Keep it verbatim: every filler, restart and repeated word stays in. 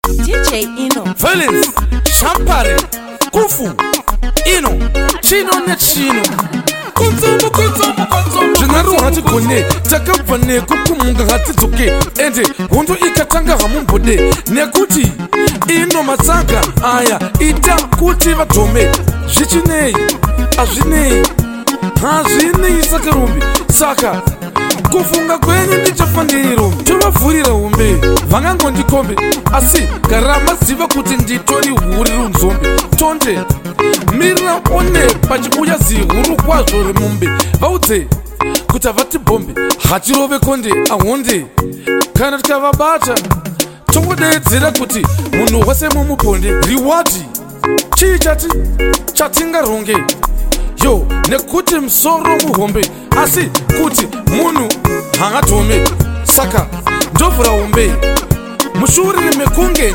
D J Ino, Valence, Champare, Kufu, Ino, Chino ne Chino. Konzomo, konzomo, konzomo. Jenaro hati kone, takapane, kukumunga hati toke. Ende, hondo ikatanga hamumbode. Nekuti, Ino matanga, aya, ita kuti vatome. Jichinei, ajinei, ajinei sakarumbi, saka. Kufunga kwenye ndichafaniro tovavhurira umbe vangangondikombe asi garama ziva kuti nditori huri runzombe tonde mirira one pachibuya zihuru kwazvo remumbe vaudze kuti havati bombe hatirove konde ahonde kana tikavabata tongodedzera kuti munhu wese mumuponde riwadi chii chati chatingaronge yo nekuti musoro muhombe asi kuti munhu hangatome saka ndovhura umbe mushure mekunge